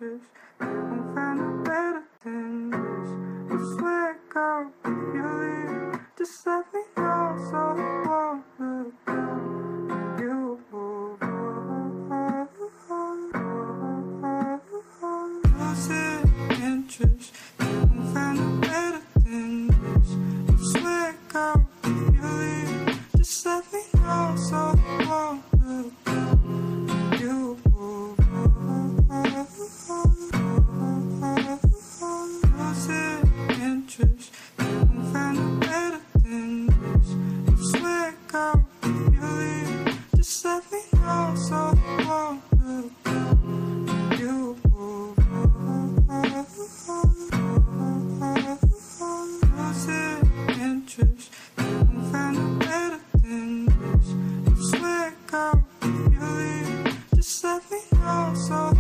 interest. You won't find it better than this. I swear, girl, if you leave, just let me know so I won't look down. You losing interest. You won't find it better than this. I swear, girl, if you leave, just let me know so I won't look down. You losing interest. You won't find it better than this. I swear, girl, if you leave, just let me know so I won't look down. You losing interest. You won't find it better than this. I swear, girl, if you leave, just let me know so